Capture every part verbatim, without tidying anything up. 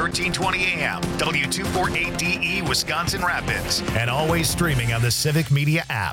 thirteen twenty A M, W two forty-eight D E, Wisconsin Rapids, and always streaming on the Civic Media app.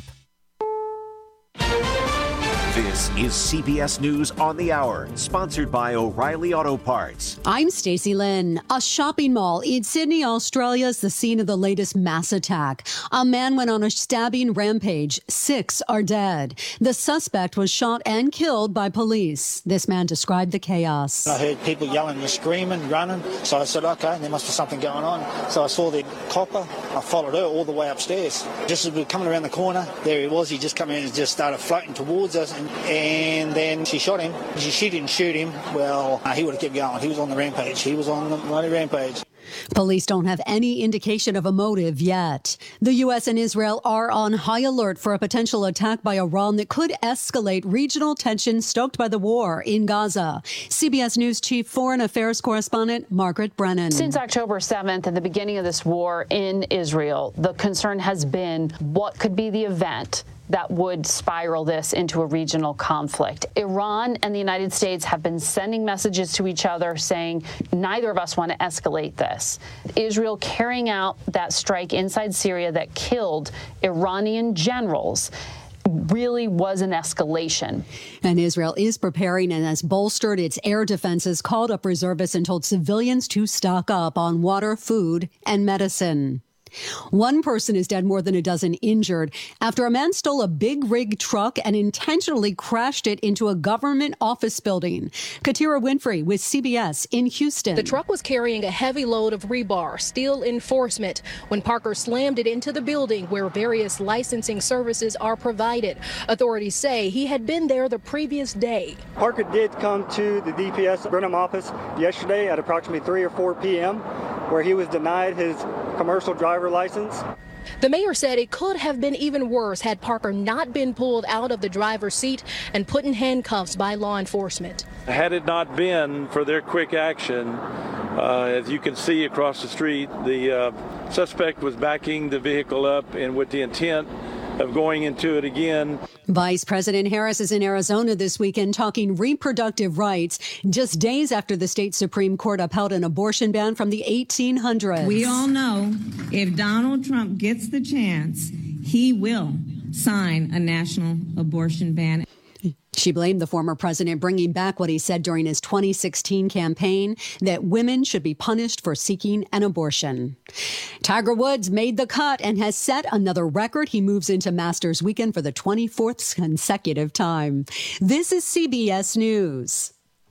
This is C B S News on the Hour, sponsored by O'Reilly Auto Parts. I'm Stacey Lynn. A shopping mall in Sydney, Australia is the scene of the latest mass attack. A man went on a stabbing rampage. Six are dead. The suspect was shot and killed by police. This man described the chaos. I heard people yelling and screaming, running. So I said, okay, there must be something going on. So I saw the copper. I followed her all the way upstairs. Just as we were coming around the corner, there he was. He just come in and just started floating towards us. And And then she shot him. She, she didn't shoot him. Well, uh, he would have kept going. He was on the rampage. He was on the bloody rampage. Police don't have any indication of a motive yet. The U S and Israel are on high alert for a potential attack by Iran that could escalate regional tension stoked by the war in Gaza. C B S News Chief Foreign Affairs Correspondent Margaret Brennan. Since October seventh and the beginning of this war in Israel, the concern has been what could be the event that would spiral this into a regional conflict. Iran and the United States have been sending messages to each other saying neither of us want to escalate this. Israel carrying out that strike inside Syria that killed Iranian generals really was an escalation. And Israel is preparing and has bolstered its air defenses, called up reservists and told civilians to stock up on water, food, and medicine. One person is dead, more than a dozen injured after a man stole a big rig truck and intentionally crashed it into a government office building. Katira Winfrey with C B S in Houston. The truck was carrying a heavy load of rebar, steel enforcement, when Parker slammed it into the building where various licensing services are provided. Authorities say he had been there the previous day. Parker did come to the D P S Brenham office yesterday at approximately three or four p.m. where he was denied his commercial driver license. The mayor said it could have been even worse had Parker not been pulled out of the driver's seat and put in handcuffs by law enforcement. Had it not been for their quick action, uh, as you can see across the street, the uh, suspect was backing the vehicle up and with the intent of going into it again. Vice President Harris is in Arizona this weekend talking reproductive rights, just days after the state Supreme Court upheld an abortion ban from the eighteen hundreds. We all know if Donald Trump gets the chance, he will sign a national abortion ban. She blamed the former president, bringing back what he said during his twenty sixteen campaign, that women should be punished for seeking an abortion. Tiger Woods made the cut and has set another record. He moves into Masters weekend for the twenty-fourth consecutive time. This is C B S News.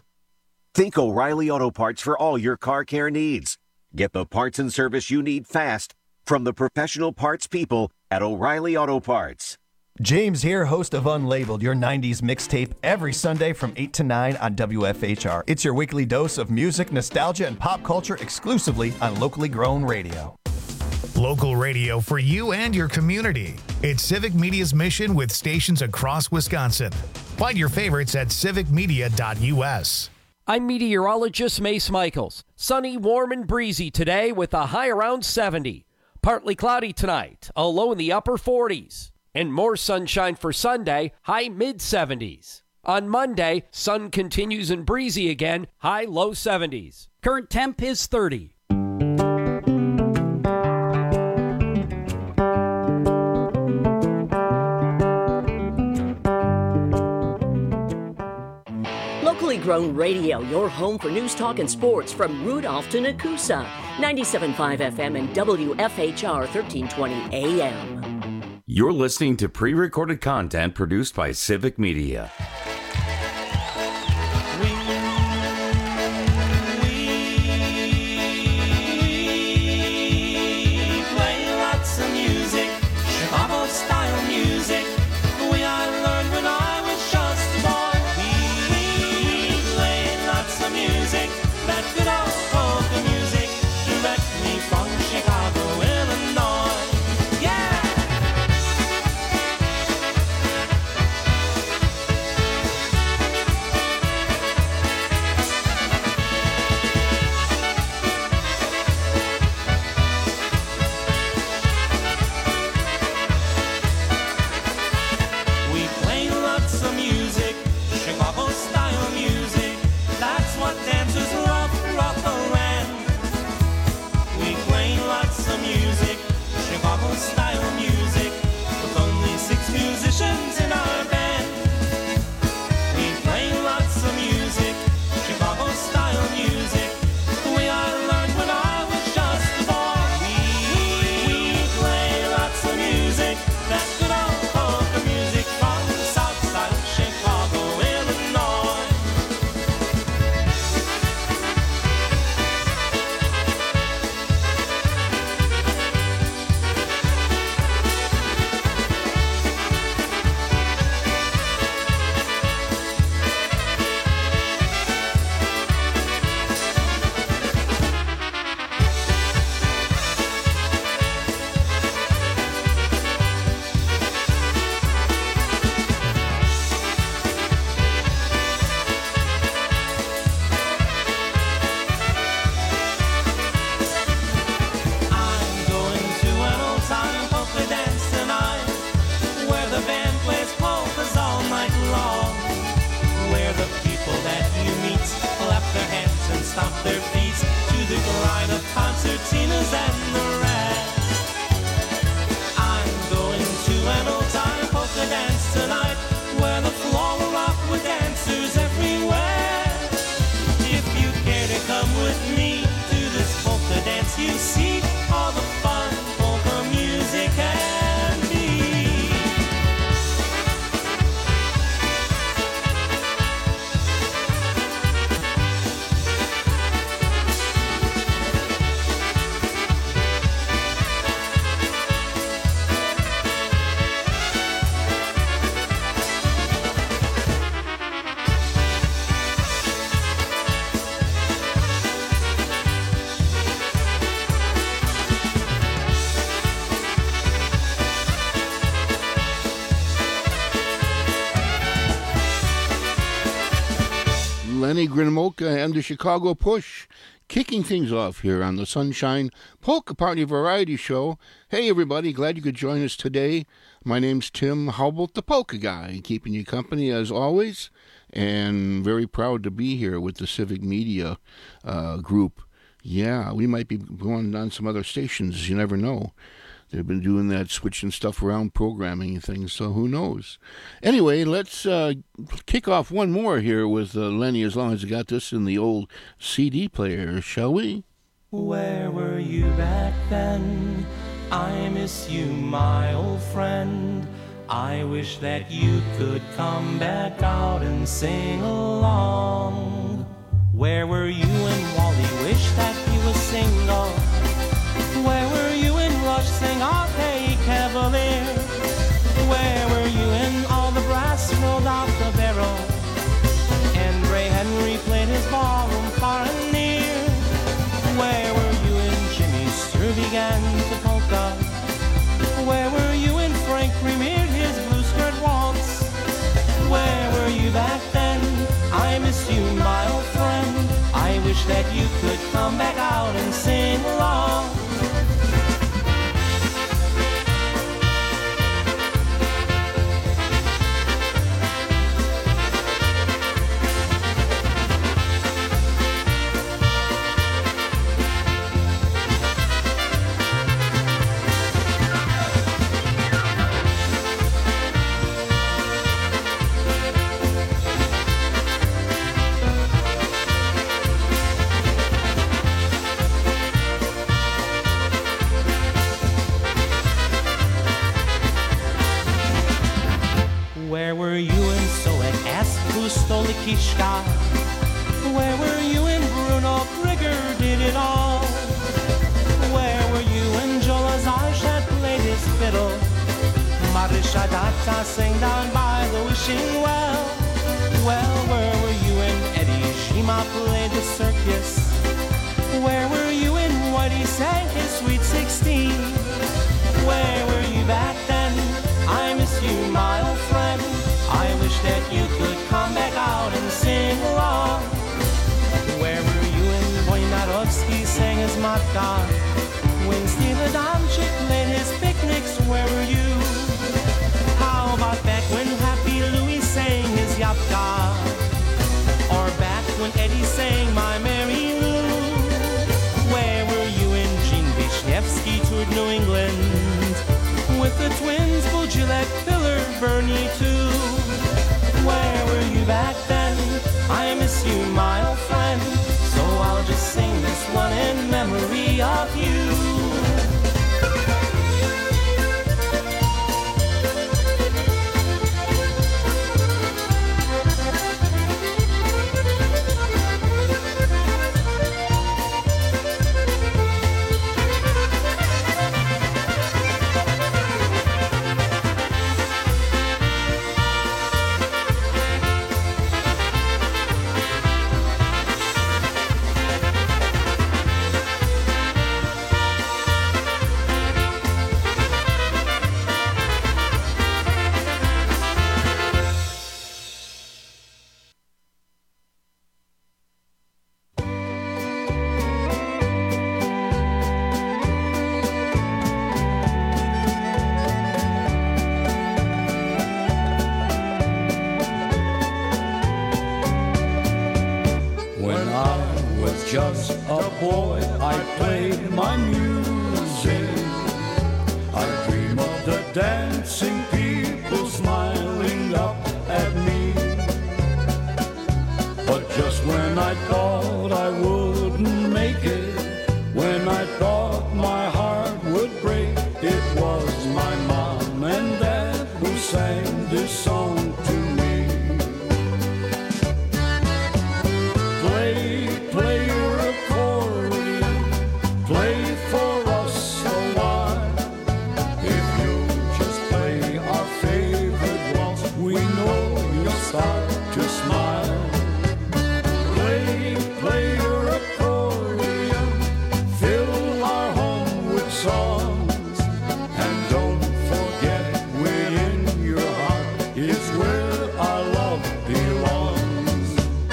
Think O'Reilly Auto Parts for all your car care needs. Get the parts and service you need fast from the professional parts people at O'Reilly Auto Parts. James here, host of Unlabeled, your nineties mixtape, every Sunday from eight to nine on W F H R. It's your weekly dose of music, nostalgia, and pop culture exclusively on locally grown radio. Local radio for you and your community. It's Civic Media's mission with stations across Wisconsin. Find your favorites at civic media dot u s. I'm meteorologist Mace Michaels. Sunny, warm, and breezy today with a high around seventy. Partly cloudy tonight, a low in the upper forties. And more sunshine for Sunday, high mid seventies. On Monday, sun continues and breezy again, high low seventies. Current temp is thirty. Locally grown radio, your home for news, talk, and sports from Rudolph to Nakusa. ninety-seven point five F M and W F H R thirteen twenty A M. You're listening to pre-recorded content produced by Civic Media. blues and the rest. I'm going to an old-time polka dance tonight, where the floor will rock with dancers everywhere. If you care to come with me to this polka dance, you see all the fun polka music can be. Lenny Grimolka and the Chicago Push, kicking things off here on the Sunshine Polka Party Variety Show. Hey everybody, glad you could join us today. My name's Tim Howbolt, the Polka Guy, keeping you company as always, and very proud to be here with the Civic Media uh, group. Yeah, we might be going on some other stations, you never know. They've been doing that, switching stuff around, programming and things, so who knows. Anyway, let's uh, kick off one more here with uh, Lenny, as long as I got this in the old C D player, shall we? Where were you back then? I miss you, my old friend. I wish that you could come back out and sing along. Where were you when Wally wished that he was single? Where were you when Rush sang "Oh Hey Cavalier"? Where were you when all the brass rolled out the barrel and Ray Henry played his ballroom far and near? Where were you when Jimmy Sturr began to polka? Where were you when Frank premiered his blue skirt waltz? Where were you back then? I miss you, my old friend. I wish that you could come back out and sing along. Where were you when Soet asked who stole the Kishka? Where were you when Bruno Brigger did it all? Where were you when Joe Lazarch had played his fiddle? Marisha Data sang down by the wishing well. Well, where were you when Eddie Shima played the circus? Where were you when Whitey sang his Sweet Sixteen? Where were you back then? I miss you, my old friend. I wish that you could come back out and sing along. Where were you when Wojnarowski sang his Matka? When Steve Adamczyk played his picnics, where were you? How about back when Happy Louie sang his Yapka? Or back when Eddie sang My Mary Lou? Where were you when Gene Wisniewski toured New England with the twins, Bull Gillette, Filler, Bernie too? Where were you back then? I miss you, my old friend. So I'll just sing this one in memory of you. boy, I played my music. I dream of the dancing people smiling up at me. But just when I thought I wouldn't make it, when I thought my heart would break, it was my mom and dad who sang this song to me. Play, play your accordion, play for us a while. If you just play our favorite waltz, we know you'll start to smile. Play, play your accordion, fill our home with songs, and don't forget within your heart is where our love belongs.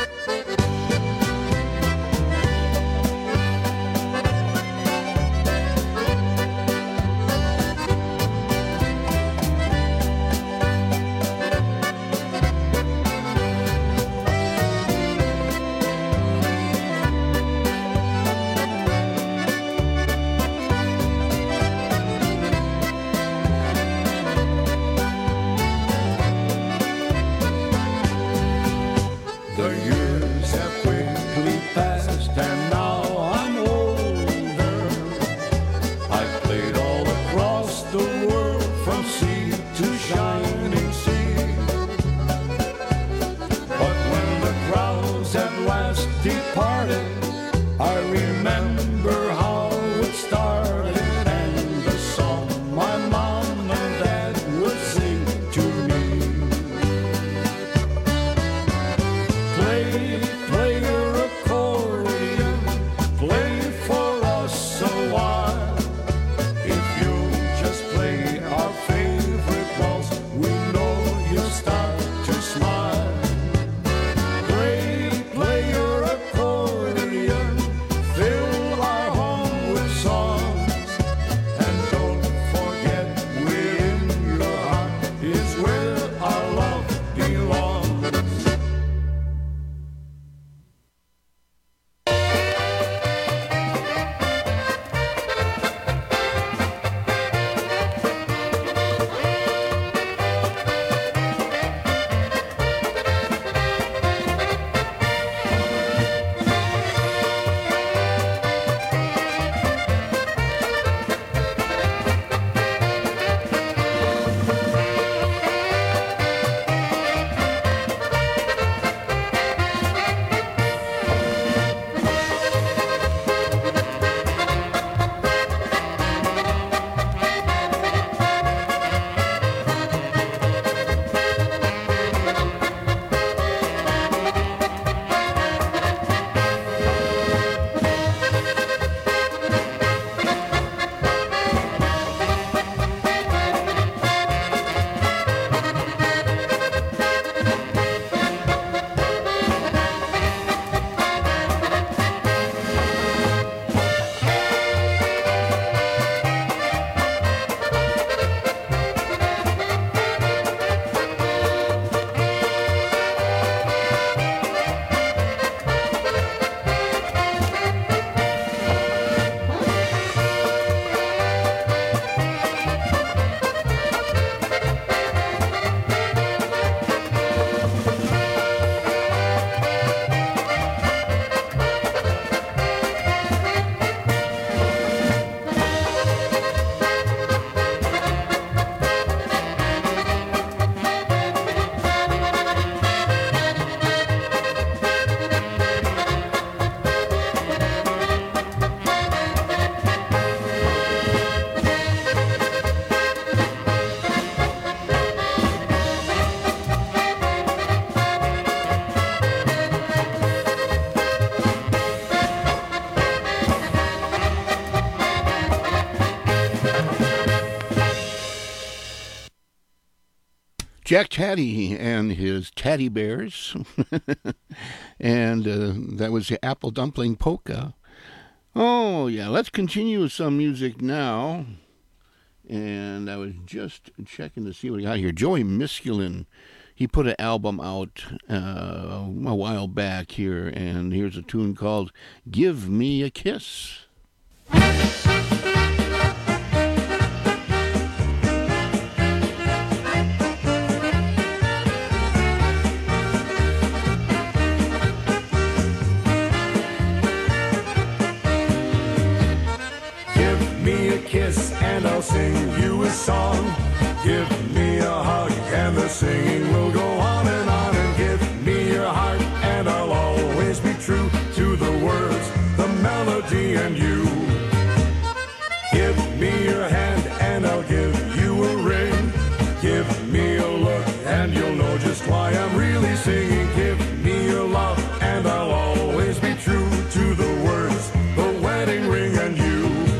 The years have quickly passed and now I'm older. I've played all across the world from sea to shining sea. But when the crowds at last departed, I remember how it started and the song my mom and dad would sing to me. Play, play your accordion, play for us a while. If you just play our favorite waltz, we know you'll start to smile. Play, play your accordion, fill our home with songs, and don't forget within your heart is where our love belongs. Jack Taddy and his Taddy Bears. And uh, that was the Apple Dumpling Polka. Oh, yeah, let's continue with some music now. And I was just checking to see what we got here. Joey Misculin. he put an album out uh, a while back here, and here's a tune called Give Me a Kiss. Kiss and I'll sing you a song. Give me a hug and the singing will go on and on. And give me your heart and I'll always be true to the words, the melody and you. Give me your hand and I'll give you a ring. Give me a look and you'll know just why I'm really singing. Give me your love and I'll always be true to the words, the wedding ring and you.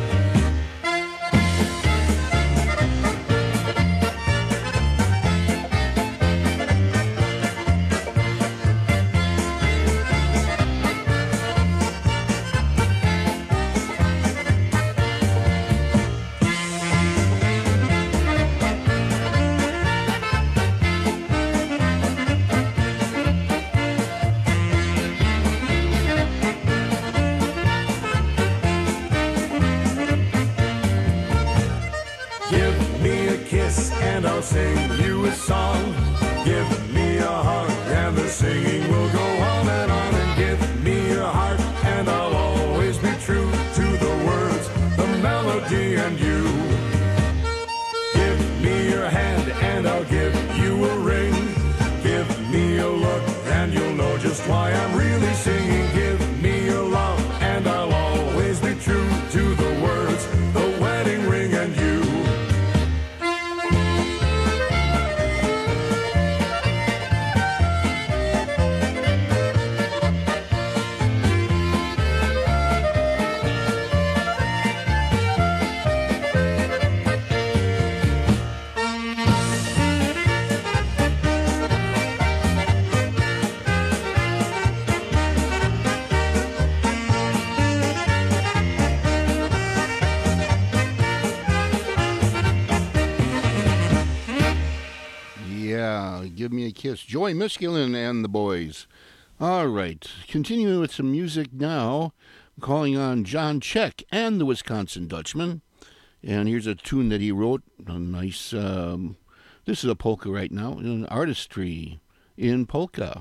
Sing you a song, give me a hug, and the singing will go on and on. And give me your heart, and I'll always be true to the words, the melody and you. Give me your hand, and I'll give you a ring. Give me a look, and you'll know just why I'm really singing. Give me your love, and I'll always be true to the words, the wedding ring and you. Give Me a Kiss. Joey Miskulin and the boys. All right. Continuing with some music now. I'm calling on John Check and the Wisconsin Dutchman. And here's a tune that he wrote. A nice, um, this is a polka right now. An artistry in polka.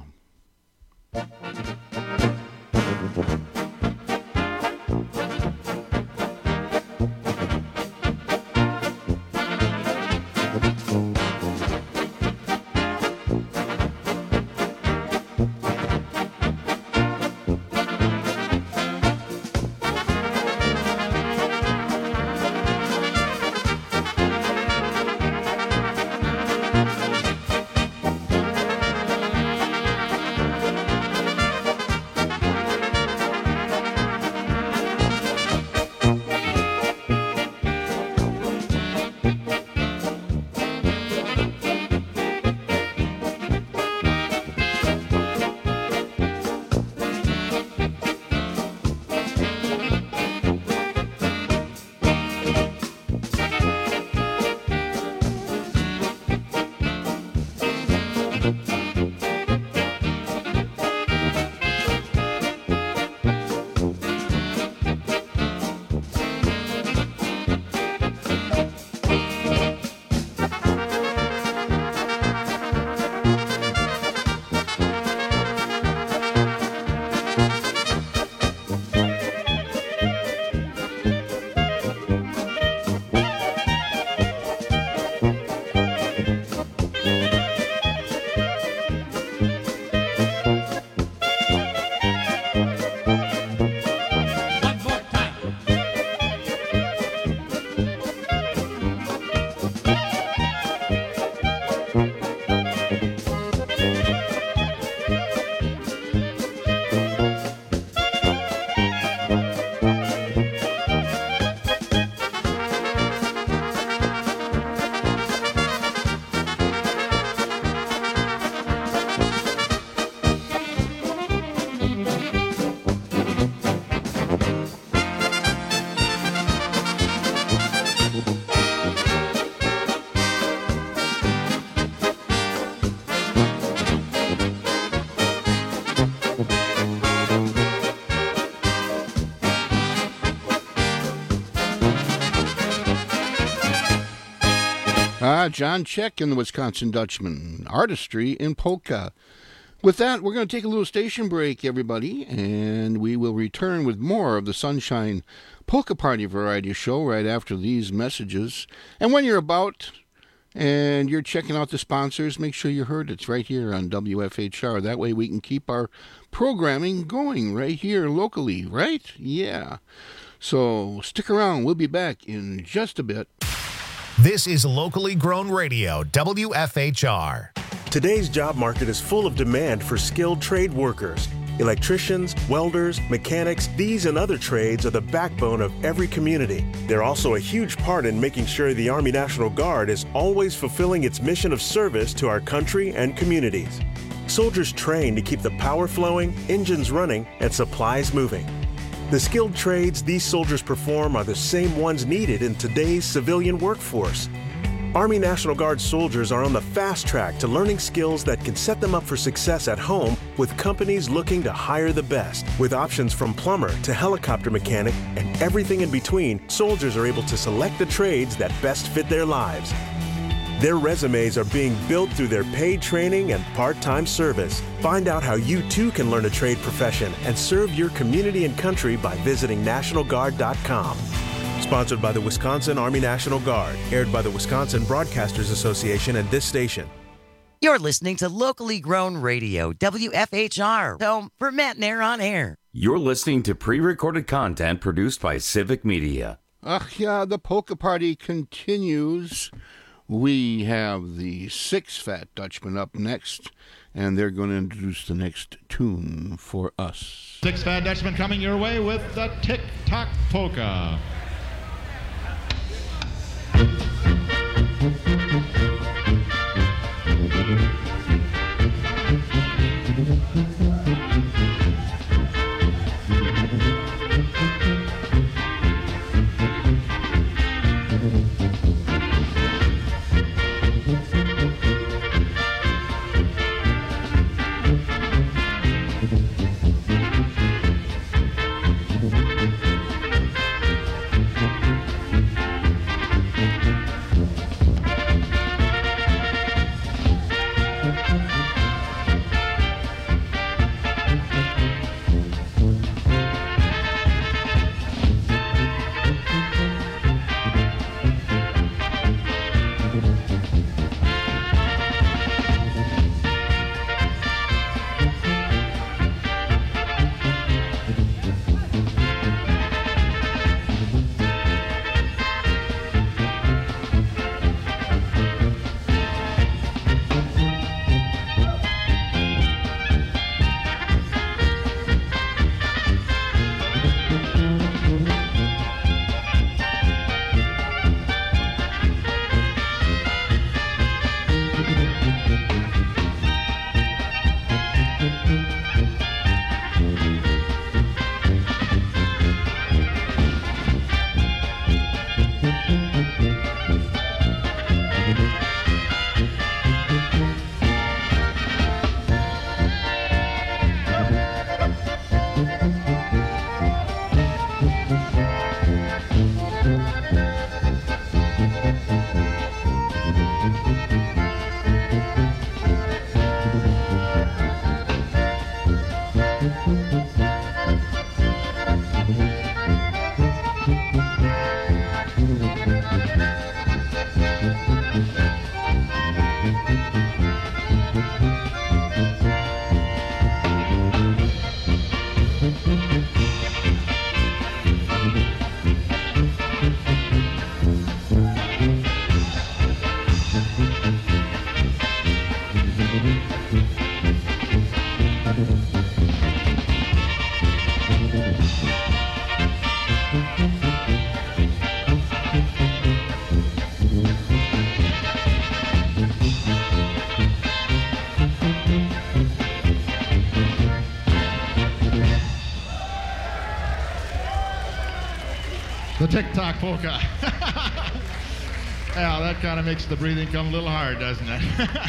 Ah, John Check and the Wisconsin Dutchman. Artistry in polka. With that, we're going to take a little station break, everybody, and we will return with more of the Sunshine Polka Party Variety Show right after these messages. And when you're about and you're checking out the sponsors, make sure you heard it's right here on W F H R. That way we can keep our programming going right here locally, right? Yeah. So stick around. We'll be back in just a bit. This is Locally Grown Radio, W F H R. Today's job market is full of demand for skilled trade workers. Electricians, welders, mechanics, these and other trades are the backbone of every community. They're also a huge part in making sure the Army National Guard is always fulfilling its mission of service to our country and communities. Soldiers train to keep the power flowing, engines running, and supplies moving. The skilled trades these soldiers perform are the same ones needed in today's civilian workforce. Army National Guard soldiers are on the fast track to learning skills that can set them up for success at home with companies looking to hire the best. With options from plumber to helicopter mechanic and everything in between, soldiers are able to select the trades that best fit their lives. Their resumes are being built through their paid training and part-time service. Find out how you too can learn a trade profession and serve your community and country by visiting National Guard dot com. Sponsored by the Wisconsin Army National Guard. Aired by the Wisconsin Broadcasters Association and this station. You're listening to Locally Grown Radio, W F H R, home for Matt and Air on Air. You're listening to pre-recorded content produced by Civic Media. Ach yeah, the polka party continues. We have the Six Fat Dutchmen up next, and they're going to introduce the next tune for us. Six Fat Dutchmen coming your way with the Tick-Tock Polka. The Tick-Tock Polka. Yeah, that kind of makes the breathing come a little hard, doesn't it?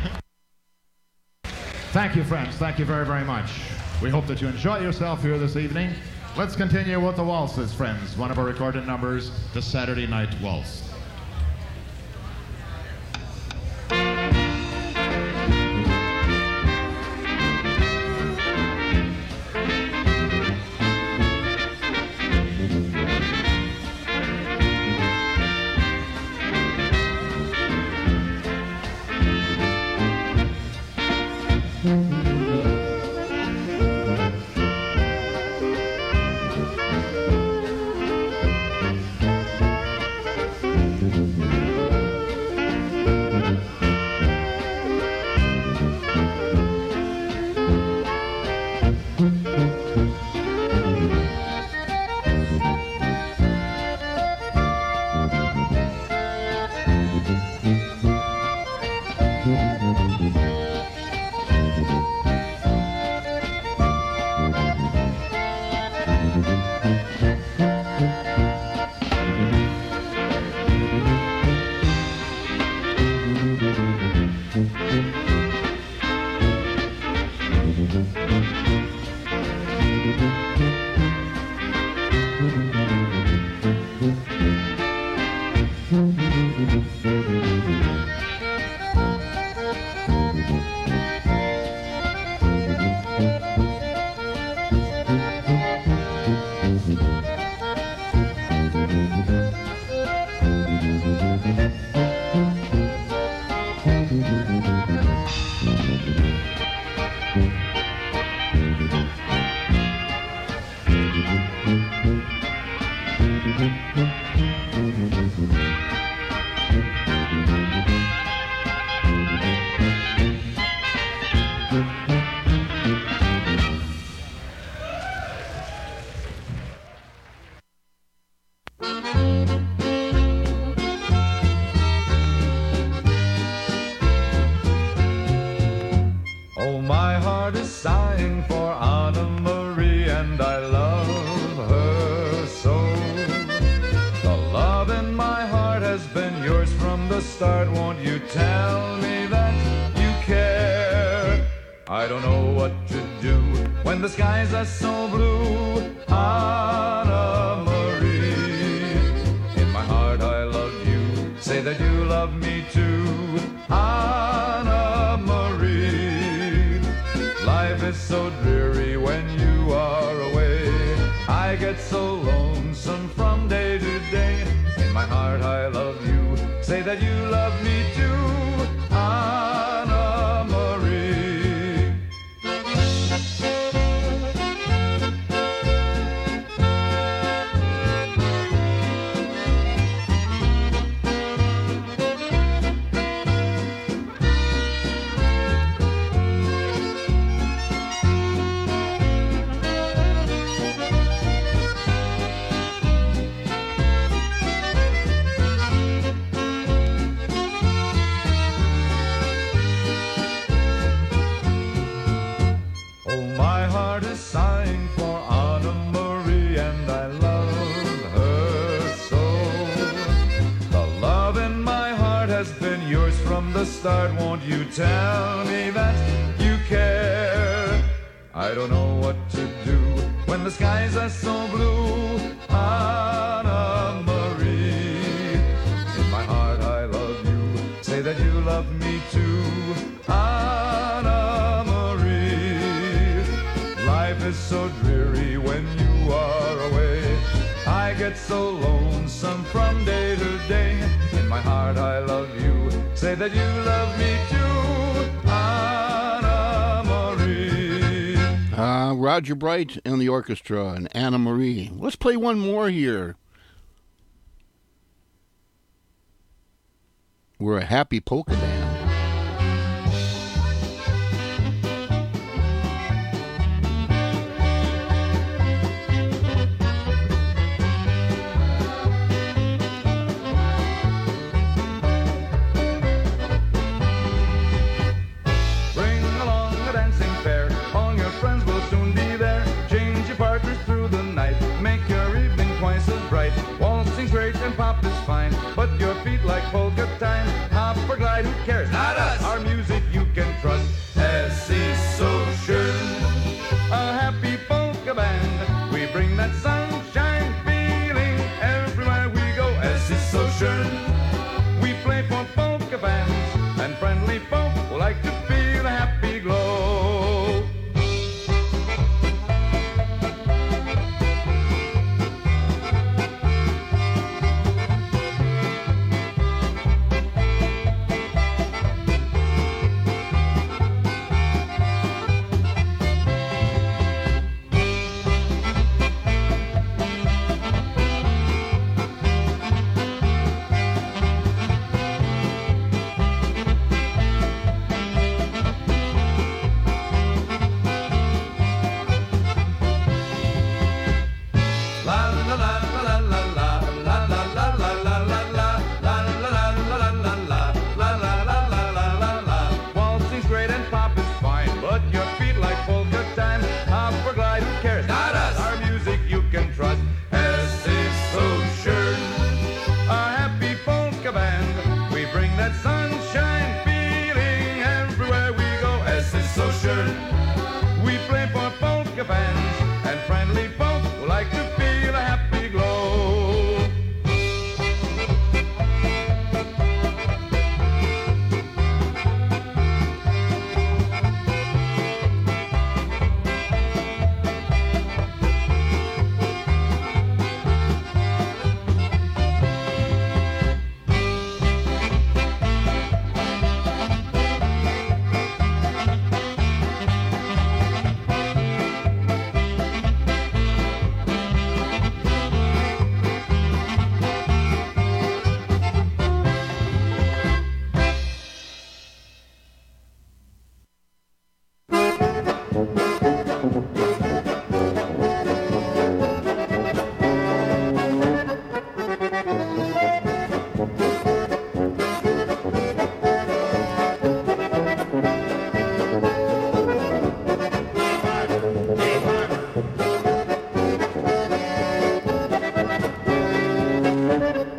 Thank you, friends. Thank you very, very much. We hope that you enjoy yourself here this evening. Let's continue with the waltzes, friends. One of our recorded numbers, the Saturday Night Waltz. Oh, my heart is sighing for Anna Marie, and I love her so. The love in my heart has been yours from the start. Won't you tell me that you care? I don't know what to do when the skies are so blue. Anna Marie, in my heart I love you. Say that you love me too. Anna Marie, life is so dreary when you are away. I get so lonesome from day to day. In my heart I love you. Say that you love me too. Anna Marie. Oh, my heart is sighing for Anna Marie, and I love her so. The love in my heart has been yours from the start. Won't you tell me that you care? I don't know what to do when the skies are so blue. Anna Marie, in my heart I love you. Say that you love me too. Anna Marie, life is so dreary when you are away. I get so lonesome from day to day. In my heart I love you. Say that you love me too. Anna Marie. Uh, Roger Bright and the orchestra and Anna Marie. Let's play one more here. We're a happy polka band. Bring along a dancing pair. All your friends will soon be there. Change your partners through the night. Make your evening twice as bright. Waltzing's great and pop is fine, but your feet like polka time. Hop or glide, who cares? Not us. Our music you can trust. Es ist so schön. A happy polka band. We bring that sunshine feeling everywhere we go. Es ist so schön. We play for polka bands and friendly folk who like to feel a happy glow.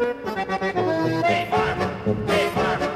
Hey farmer, hey farmer.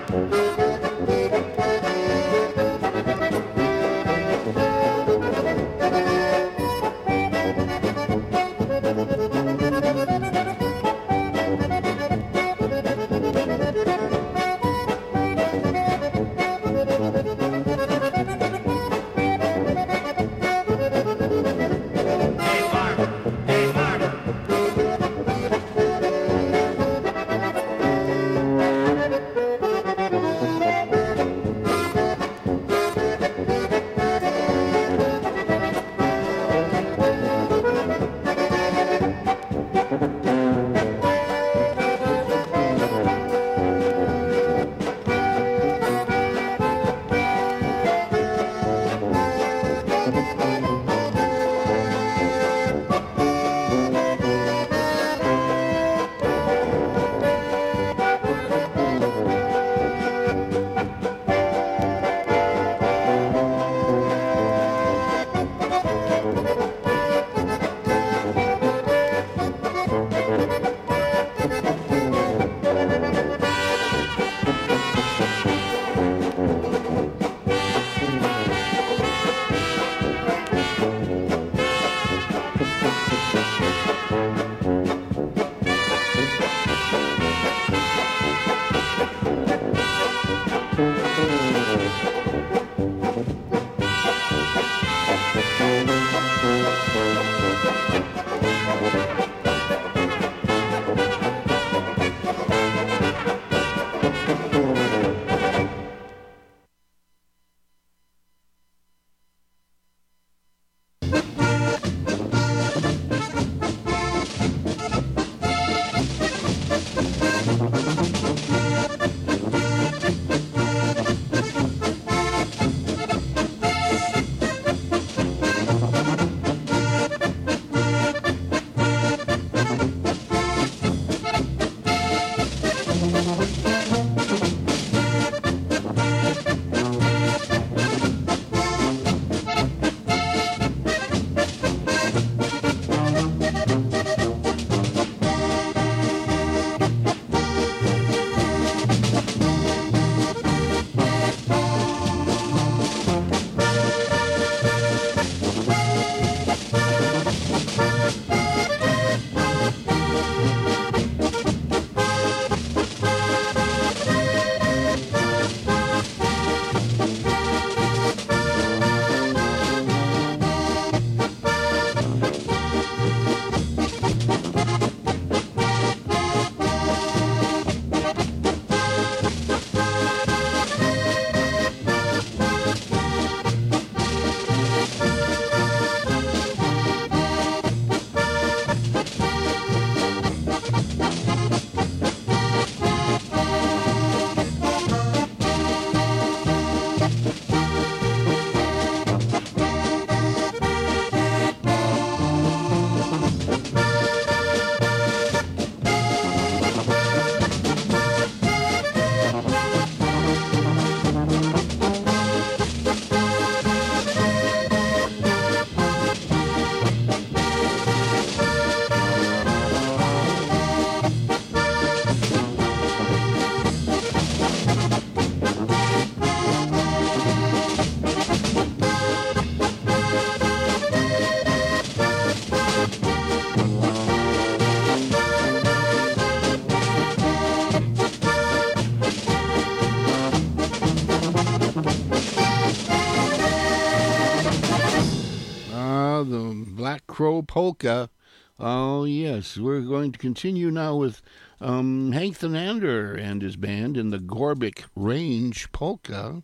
Crow Polka. Oh, yes. We're going to continue now with um, Hank Thanander and his band in the Gorbic Range Polka.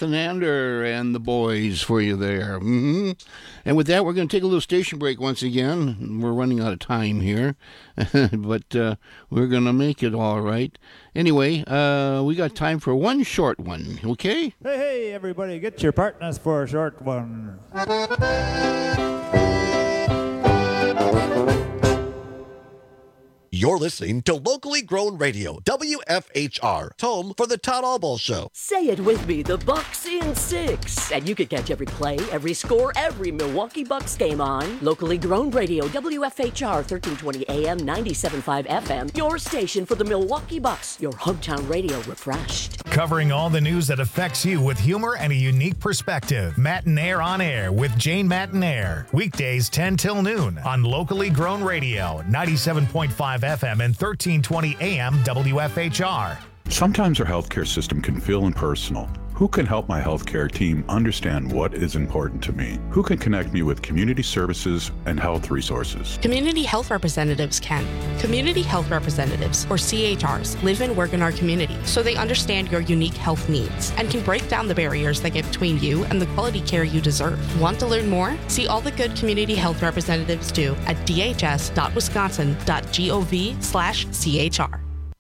Athanander and the boys for you there. Mm-hmm. And with that, we're going to take a little station break once again. We're running out of time here, but uh, we're going to make it all right. Anyway, uh, we got time for one short one, okay? Hey, hey, everybody, get your partners for a short one. You're listening to Locally Grown Radio, W F H R, home for the Todd Albaugh Show. Say it with me, the Bucks in six. And you can catch every play, every score, every Milwaukee Bucks game on Locally Grown Radio, W F H R, thirteen twenty A M, ninety-seven point five F M, your station for the Milwaukee Bucks, your hometown radio refreshed. Covering all the news that affects you with humor and a unique perspective. Matinaire on Air with Jane Matinaire. Weekdays ten till noon on Locally Grown Radio, ninety-seven point five F M and thirteen twenty A M W F H R. Sometimes our healthcare system can feel impersonal. Who can help my healthcare team understand what is important to me? Who can connect me with community services and health resources? Community health representatives can. Community health representatives, or C H Rs, live and work in our community, so they understand your unique health needs and can break down the barriers that get between you and the quality care you deserve. Want to learn more? See all the good community health representatives do at d h s dot wisconsin dot gov slash C H R.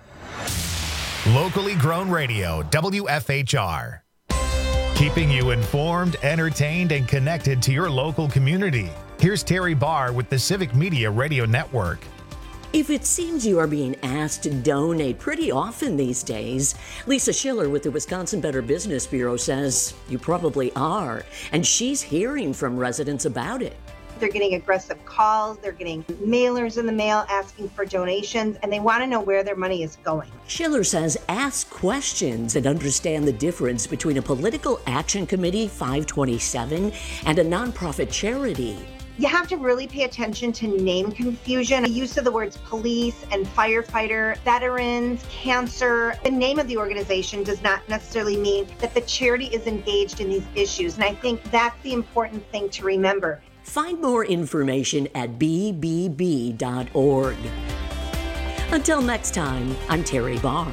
Locally Grown Radio, W F H R. Keeping you informed, entertained, and connected to your local community. Here's Terry Barr with the Civic Media Radio Network. If it seems you are being asked to donate pretty often these days, Lisa Schiller with the Wisconsin Better Business Bureau says you probably are, and she's hearing from residents about it. They're getting aggressive calls, they're getting mailers in the mail asking for donations, and they want to know where their money is going. Schiller says ask questions and understand the difference between a political action committee, five twenty-seven, and a nonprofit charity. You have to really pay attention to name confusion. The use of the words police and firefighter, veterans, cancer. The name of the organization does not necessarily mean that the charity is engaged in these issues, and I think that's the important thing to remember. Find more information at b b b dot org. Until next time, I'm Terry Barr.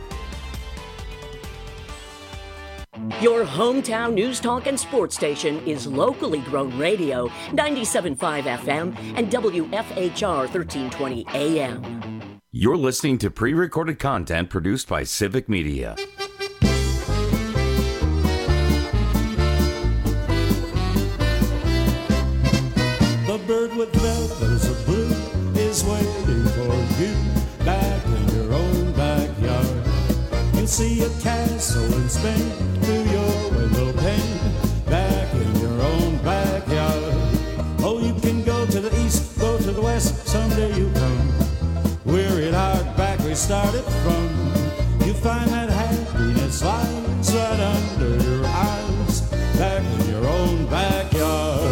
Your hometown news talk and sports station is Locally Grown Radio, ninety-seven point five F M and W F H R thirteen twenty A M. You're listening to pre-recorded content produced by Civic Media. The bird with feathers of blue is waiting for you back in your own backyard. You'll see a castle in Spain through your window pane back in your own backyard. Oh, you can go to the east, go to the west, someday you come. We're in our back we started from. You find that happiness lies right under your eyes back in your own backyard.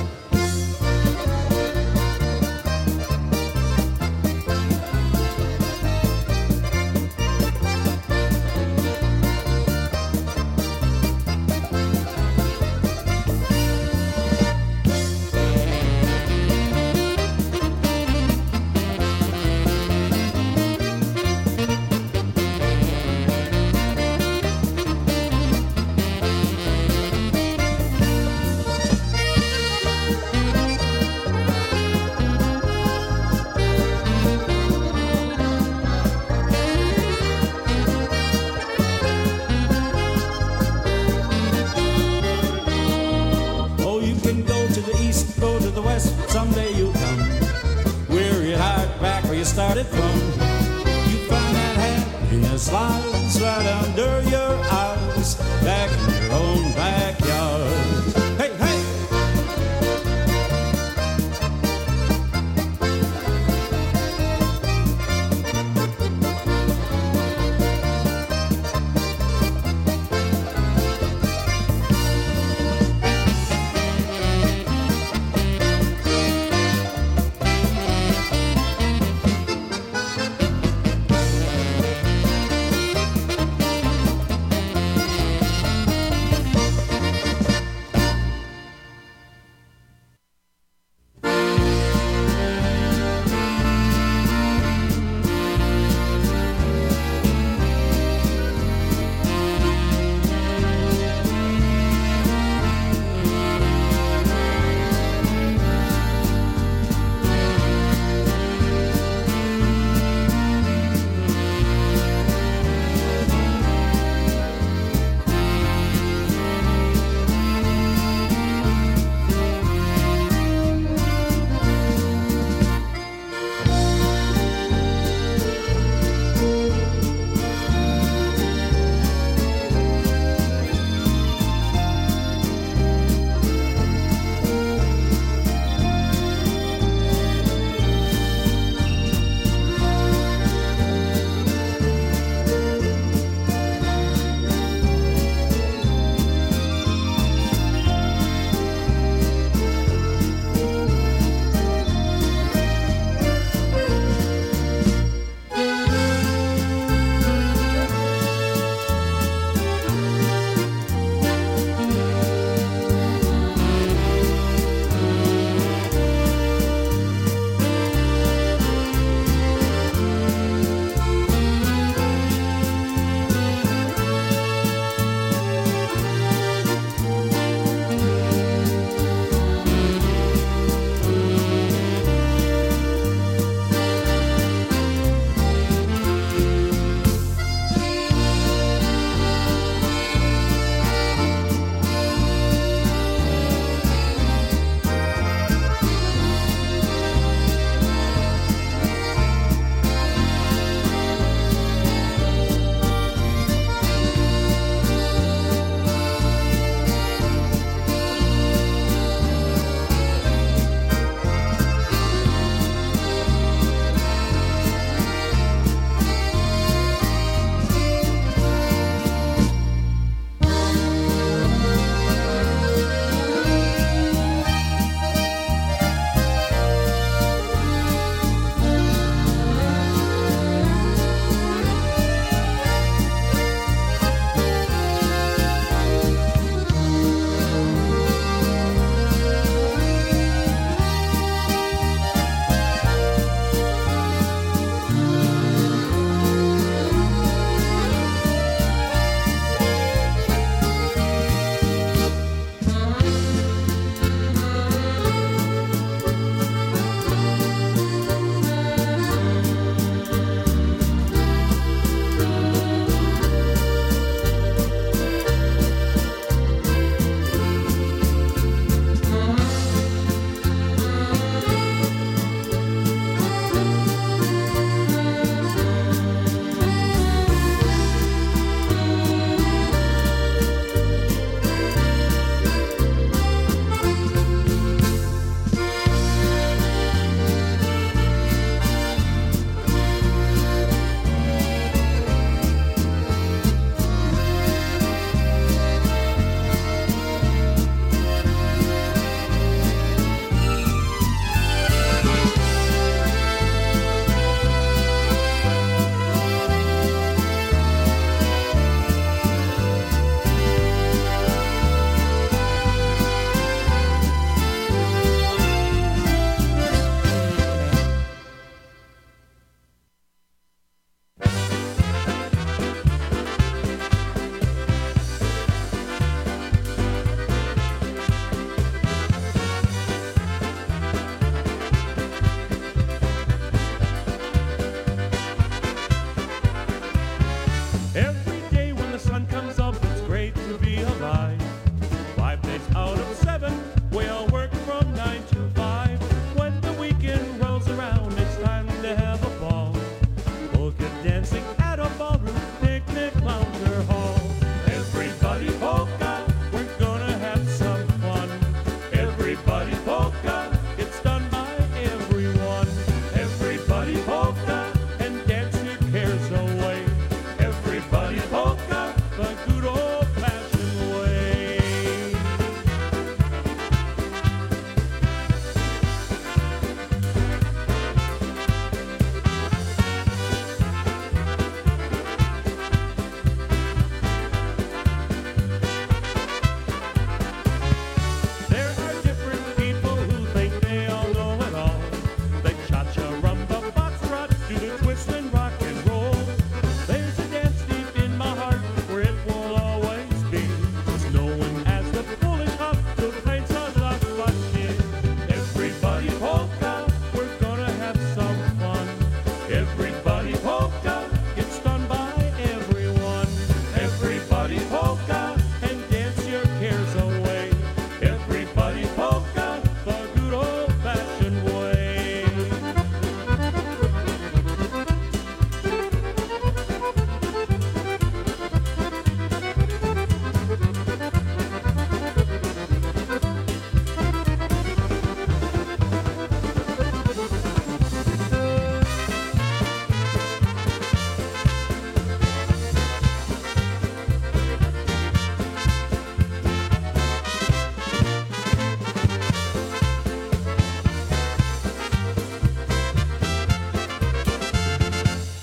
Someday you'll come. We're in our back where you started from. You find that happiness lies right under your eyes, back in your own backyard. Hey, hey!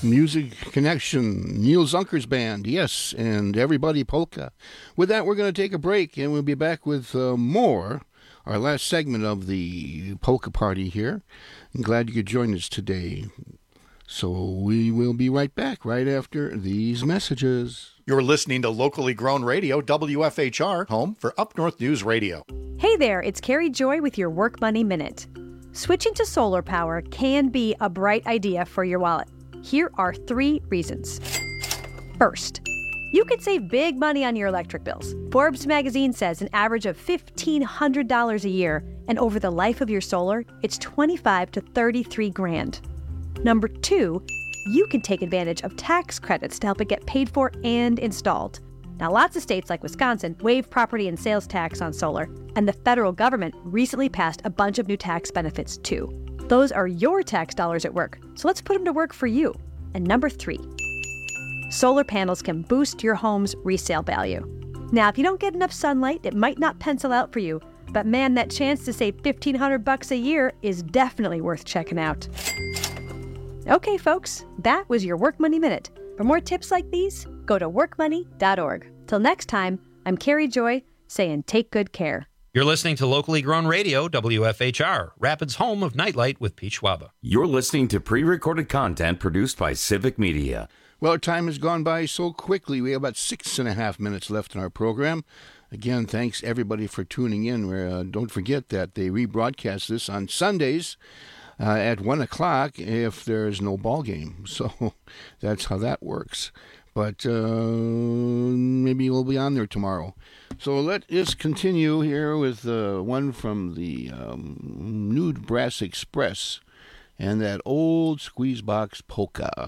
Music Connection, Neil Zunker's band, yes, and Everybody Polka. With that, we're going to take a break, and we'll be back with uh, more, our last segment of the Polka Party here. I'm glad you could join us today. So we will be right back right after these messages. You're listening to locally grown radio, W F H R, home for Up North News Radio. Hey there, it's Carrie Joy with your Work Money Minute. Switching to solar power can be a bright idea for your wallet. Here are three reasons. First, you could save big money on your electric bills. Forbes magazine says an average of fifteen hundred dollars a year, and over the life of your solar, it's twenty-five to thirty-three grand. Number two, you can take advantage of tax credits to help it get paid for and installed. Now, lots of states like Wisconsin waive property and sales tax on solar, and the federal government recently passed a bunch of new tax benefits too. Those are your tax dollars at work, so let's put them to work for you. And number three, solar panels can boost your home's resale value. Now, if you don't get enough sunlight, it might not pencil out for you, but man, that chance to save fifteen hundred bucks a year is definitely worth checking out. Okay, folks, that was your Work Money Minute. For more tips like these, go to work money dot org. Till next time, I'm Carrie Joy saying take good care. You're listening to locally grown radio, W F H R, Rapids' home of Nightlight with Pete Schwaba. You're listening to pre-recorded content produced by Civic Media. Well, our time has gone by so quickly. We have about six and a half minutes left in our program. Again, thanks everybody for tuning in. We're, uh, don't forget that they rebroadcast this on Sundays uh, at one o'clock if there's no ball game. So that's how that works. But uh, maybe we'll be on there tomorrow. So let us continue here with uh, one from the um, Nude Brass Express and that old Squeezebox polka.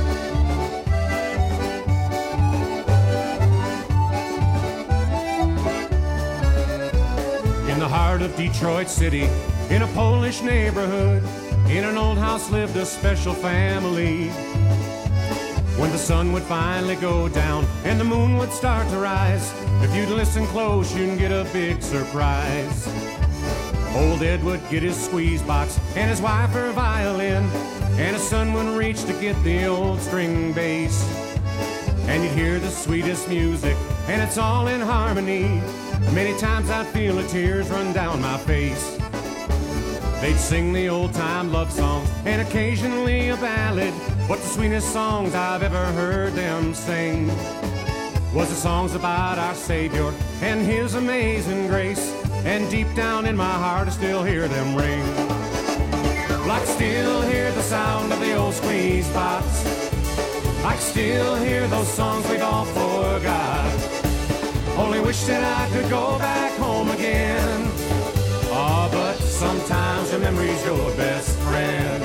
In the heart of Detroit City, in a Polish neighborhood, in an old house lived a special family. When the sun would finally go down and the moon would start to rise, if you'd listen close, you'd get a big surprise. Old Ed would get his squeeze box and his wife her violin, and his son would reach to get the old string bass. And you'd hear the sweetest music, and it's all in harmony. Many times I'd feel the tears run down my face. They'd sing the old-time love songs and occasionally a ballad, but the sweetest songs I've ever heard them sing was the songs about our Savior and His amazing grace. And deep down in my heart I still hear them ring. Well, I can still hear the sound of the old squeeze box. I can still hear those songs we've all forgot. Only wish that I could go back home again. Oh, but sometimes your memory's your best friend.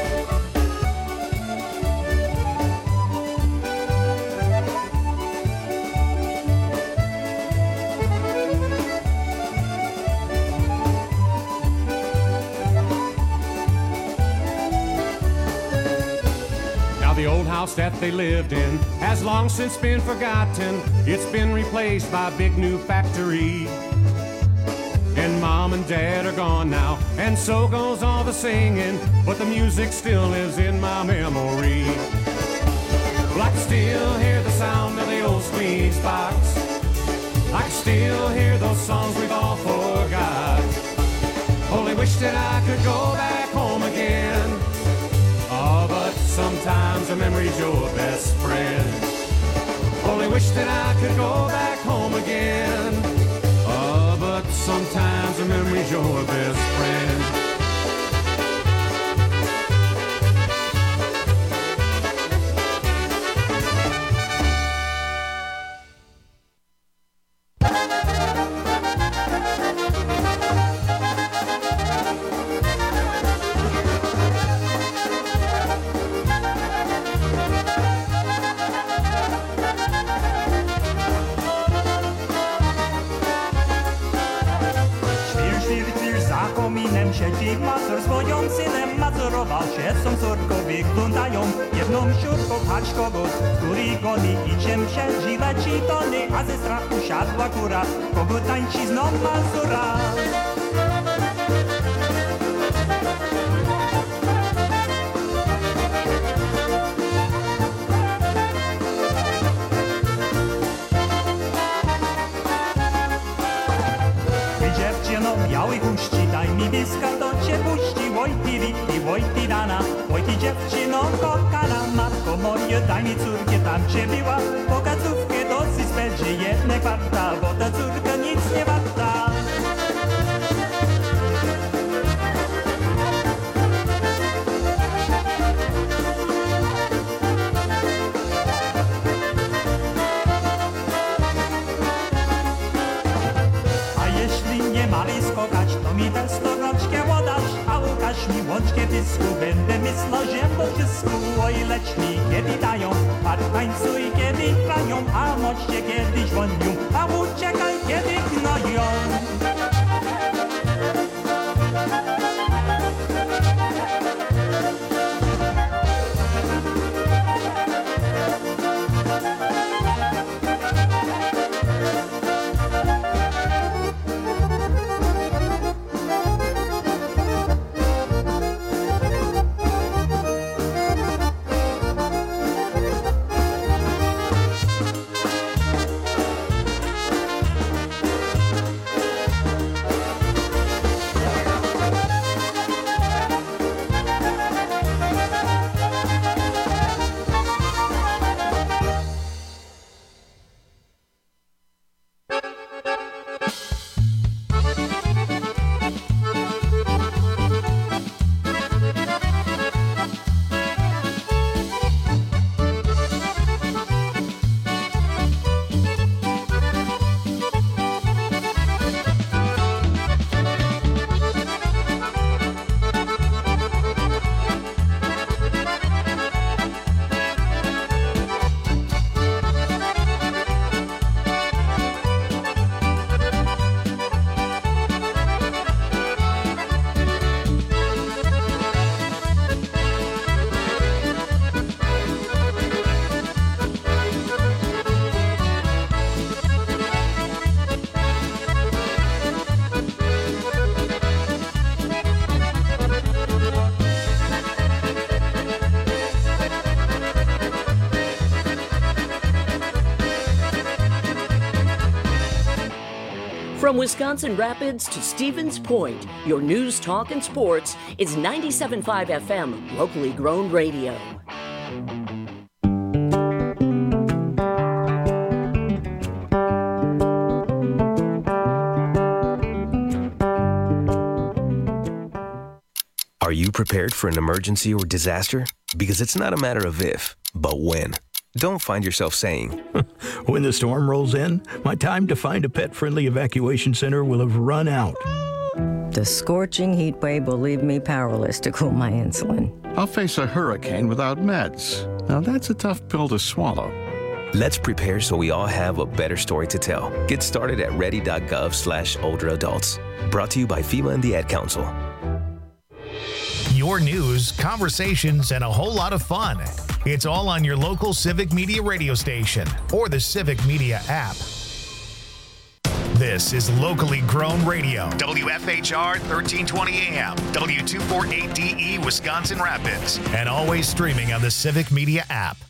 The old house that they lived in has long since been forgotten. It's been replaced by a big new factory. And Mom and Dad are gone now, and so goes all the singing, but the music still lives in my memory. Well, I can still hear the sound of the old squeeze box. I can still hear those songs we've all forgot. Only wish that I could go back home again. Oh, but sometimes a memory's your best friend. Only wish that I could go back home again. Oh, but sometimes a memory's your best friend. Mazur swoją synem mazurował się, są córkowie glądają, jedną siurką pchać kogut, który goni i czym się żywe ci tony, a ze strachu siadła góra, kogut tańczy znów mazura. białej huści, daj mi wiska, to cię puści. Oj ty Wiki, oj ty Dana, oj ty dziewczyno kochana. Matko moje, daj mi córkę, tam cię biła, pokazówkę do si spędzi jedne kwarta, bo ta córka nic nie warta. Mali skokać, to mi też storoczkę łodasz, a Łukasz mi łączkę dysku, będę myślał, że po wszystku. Oj, lecz mi kiedy dają, patrz tańcuj kiedy grają, a moście kiedy dzwonią, a uciekaj kiedy gnoją. From Wisconsin Rapids to Stevens Point, your news, talk, and sports is ninety-seven point five F M, locally grown radio. Are you prepared for an emergency or disaster? Because it's not a matter of if, but when. Don't find yourself saying, when the storm rolls in, my time to find a pet-friendly evacuation center will have run out. The scorching heat wave will leave me powerless to cool my insulin. I'll face a hurricane without meds. Now that's a tough pill to swallow. Let's prepare so we all have a better story to tell. Get started at ready.gov slash older adults. Brought to you by FEMA and the Ad Council. Your news, conversations, and a whole lot of fun. It's all on your local Civic Media radio station or the Civic Media app. This is locally grown radio. W F H R thirteen twenty A M, W two forty-eight D E, Wisconsin Rapids, and always streaming on the Civic Media app.